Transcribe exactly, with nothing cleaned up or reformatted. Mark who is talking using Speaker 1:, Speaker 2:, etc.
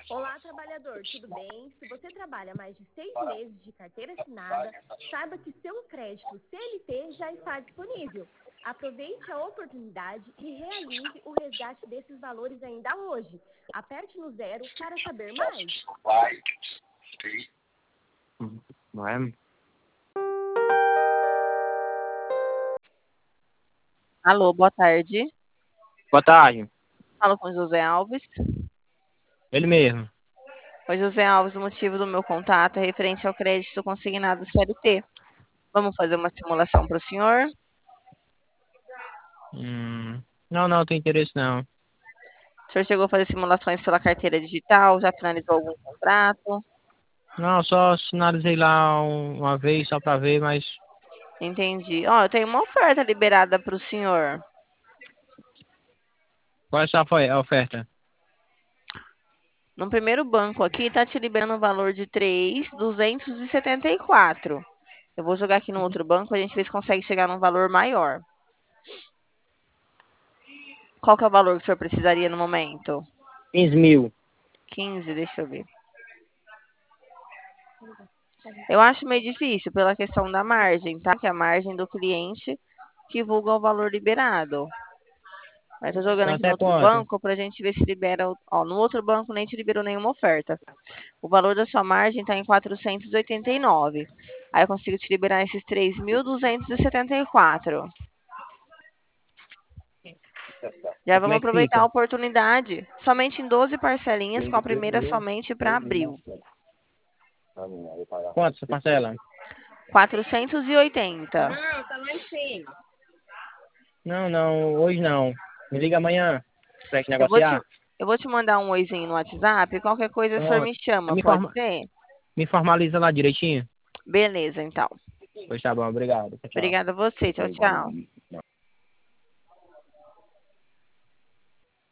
Speaker 1: Olá, trabalhador, tudo bem? Se você trabalha mais de seis meses de carteira assinada, saiba que seu crédito C L T já está disponível. Aproveite a oportunidade e realize o resgate desses valores ainda hoje. Aperte no zero para saber mais.
Speaker 2: Não é?
Speaker 3: Alô, boa tarde.
Speaker 2: Boa tarde.
Speaker 3: Falo com José Alves.
Speaker 2: Ele mesmo.
Speaker 3: Oi, José Alves, o motivo do meu contato é referente ao crédito consignado C L T. Vamos fazer uma simulação para o senhor?
Speaker 2: Hum, não, não, tem interesse não.
Speaker 3: O senhor chegou a fazer simulações pela carteira digital? Já finalizou algum contrato?
Speaker 2: Não, só sinalizei lá um- uma vez só para ver, mas
Speaker 3: Entendi. Ó, eu tenho uma oferta liberada para o senhor.
Speaker 2: qual essa foi a oferta?
Speaker 3: No primeiro banco aqui, está te liberando um valor de três mil duzentos e setenta e quatro. Eu vou jogar aqui no outro banco, a gente vê se consegue chegar num valor maior. Qual que é o valor que o senhor precisaria no momento?
Speaker 2: quinze mil.
Speaker 3: quinze, deixa eu ver. Eu acho meio difícil pela questão da margem, tá? Que é a margem do cliente que divulga o valor liberado. Mas tô jogando
Speaker 2: Então
Speaker 3: aqui no
Speaker 2: até
Speaker 3: outro
Speaker 2: quanto?
Speaker 3: banco pra gente ver se libera. o- Ó, no outro banco nem te liberou nenhuma oferta. O valor da sua margem tá em quatrocentos e oitenta e nove. Aí eu consigo te liberar esses três mil duzentos e setenta e quatro. Já
Speaker 2: E como
Speaker 3: vamos
Speaker 2: é que
Speaker 3: aproveitar a
Speaker 2: fica?
Speaker 3: oportunidade. Somente em doze parcelinhas, com a primeira somente para abril.
Speaker 2: Quanto essa parcela?
Speaker 3: quatrocentos e oitenta.
Speaker 1: Não, tá lá em cima.
Speaker 2: Não, não, hoje não. Me liga amanhã pra gente
Speaker 3: Eu vou te,
Speaker 2: negociar.
Speaker 3: eu vou te mandar um oizinho no WhatsApp. Qualquer coisa o senhor
Speaker 2: Pronto.
Speaker 3: me chama,
Speaker 2: Me,
Speaker 3: pode
Speaker 2: forma...
Speaker 3: ser?
Speaker 2: Me formaliza lá direitinho.
Speaker 3: Beleza, então.
Speaker 2: Pois tá bom, obrigado. Tchau, tchau.
Speaker 3: Obrigada a você. Tchau, tchau.